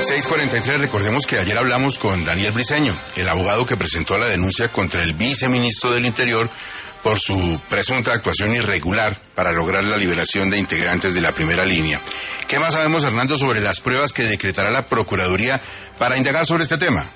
6:43, recordemos que ayer hablamos con Daniel Briceño, el abogado que presentó la denuncia contra el viceministro del Interior por su presunta actuación irregular para lograr la liberación de integrantes de la primera línea. ¿Qué más sabemos, Hernando, sobre las pruebas que decretará la Procuraduría para indagar sobre este tema?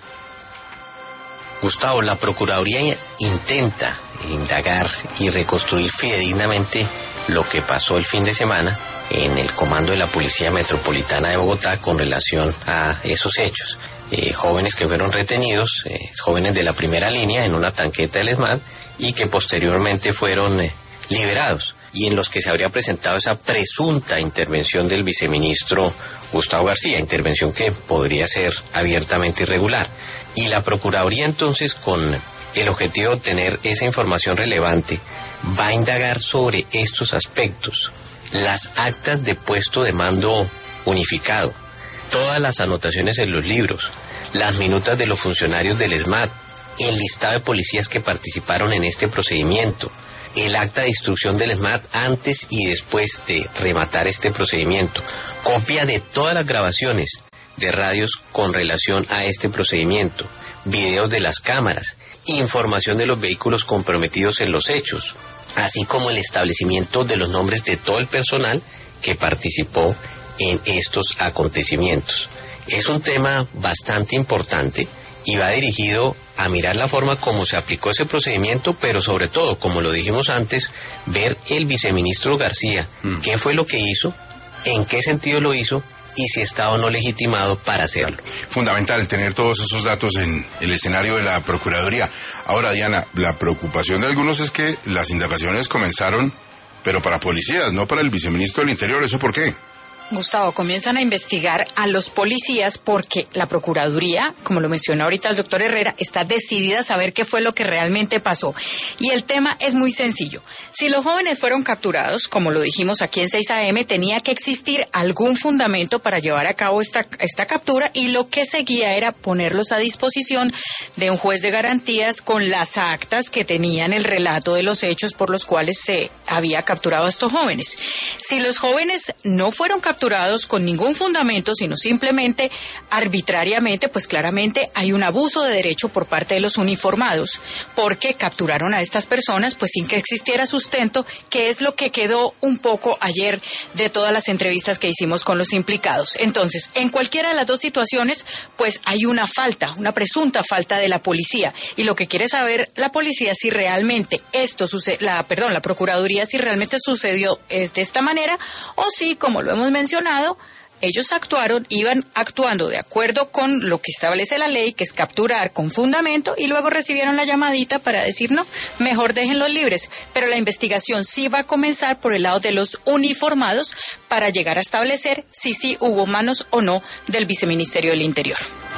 Gustavo, la Procuraduría intenta indagar y reconstruir fidedignamente lo que pasó el fin de semana en el comando de la Policía Metropolitana de Bogotá con relación a esos hechos. Jóvenes que fueron retenidos, jóvenes de la primera línea en una tanqueta del ESMAD y que posteriormente fueron liberados, y en los que se habría presentado esa presunta intervención del viceministro Gustavo García, intervención que podría ser abiertamente irregular. Y la Procuraduría entonces, con el objetivo de obtener esa información relevante, va a indagar sobre estos aspectos: las actas de puesto de mando unificado, todas las anotaciones en los libros, las minutas de los funcionarios del ESMAD, el listado de policías que participaron en este procedimiento, el acta de instrucción del ESMAD antes y después de rematar este procedimiento, copia de todas las grabaciones de radios con relación a este procedimiento, videos de las cámaras, información de los vehículos comprometidos en los hechos, así como el establecimiento de los nombres de todo el personal que participó en estos acontecimientos. Es un tema bastante importante y va dirigido a mirar la forma como se aplicó ese procedimiento, pero sobre todo, como lo dijimos antes, ver el viceministro García, qué fue lo que hizo, en qué sentido lo hizo y si está o no legitimado para hacerlo. Fundamental tener todos esos datos en el escenario de la Procuraduría. Ahora, Diana, la preocupación de algunos es que las indagaciones comenzaron, pero para policías, no para el viceministro del Interior. ¿Eso por qué? Gustavo, comienzan a investigar a los policías porque la Procuraduría, como lo mencionó ahorita el doctor Herrera, está decidida a saber qué fue lo que realmente pasó. Y el tema es muy sencillo. Si los jóvenes fueron capturados, como lo dijimos aquí en 6 AM, tenía que existir algún fundamento para llevar a cabo esta captura, y lo que seguía era ponerlos a disposición de un juez de garantías con las actas que tenían el relato de los hechos por los cuales se había capturado a estos jóvenes. Si los jóvenes no fueron capturados con ningún fundamento, sino simplemente arbitrariamente, pues claramente hay un abuso de derecho por parte de los uniformados, porque capturaron a estas personas pues sin que existiera sustento, que es lo que quedó un poco ayer de todas las entrevistas que hicimos con los implicados. Entonces, en cualquiera de las dos situaciones, pues hay una presunta falta de la policía, y lo que quiere saber la policía es si realmente esto sucede, la Procuraduría, si realmente sucedió de esta manera, o si, como lo hemos mencionado, ellos iban actuando de acuerdo con lo que establece la ley, que es capturar con fundamento, y luego recibieron la llamadita para decir no, mejor déjenlos libres. Pero la investigación sí va a comenzar por el lado de los uniformados para llegar a establecer si sí hubo manos o no del Viceministerio del Interior.